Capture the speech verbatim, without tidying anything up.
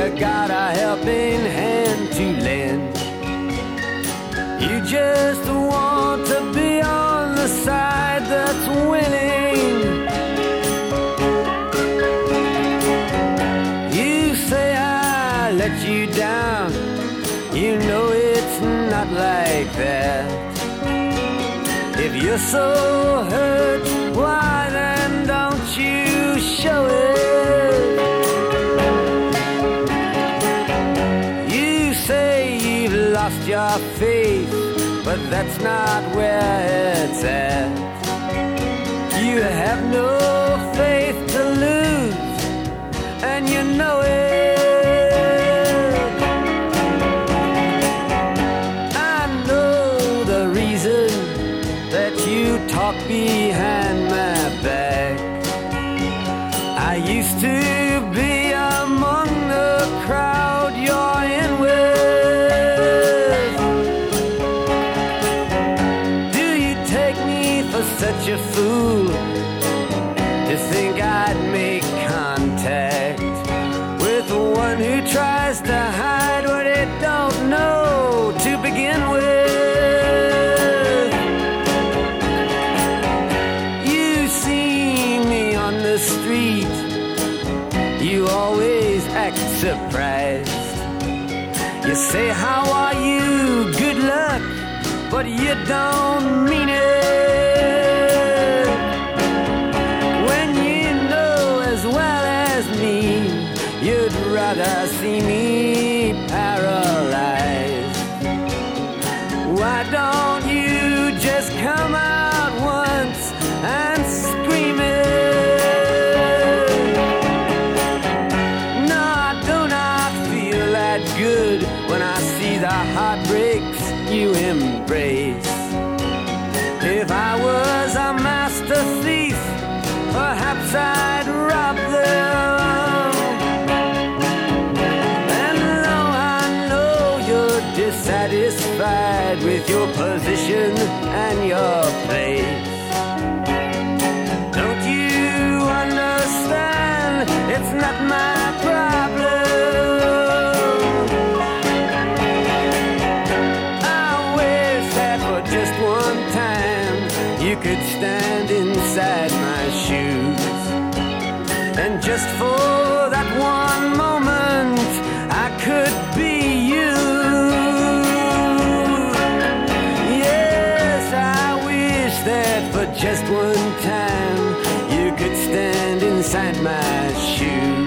you got a helping hand to lend. You just want to be on the side that's winning. You say I let you down, you know it's not like that. If you're so hurt, why then don't you show it? You say you've lost your faith, but that's not where it's at. You have no faith to lose, and you know it. I know the reason that you talk behind my back. I used to be among the crowd you're in with. Do you take me for such a fool to think I'd make contact with one who tries to hide what it don't know to begin with? The street, you always act surprised. You say, how are you? Good luck, but you don't mean it. When you know as well as me, you'd rather see me paralyzed. Why don't you just come out once and scream it? Good when I see the heartbreaks you embrace. If I was a master thief, perhaps I'd rob them. And though I know you're dissatisfied with your position and your place, don't you understand it's not my problem? Just one time you could stand inside my shoes, and just for that one moment I could be you. Yes, I wish that for just one time you could stand inside my shoes.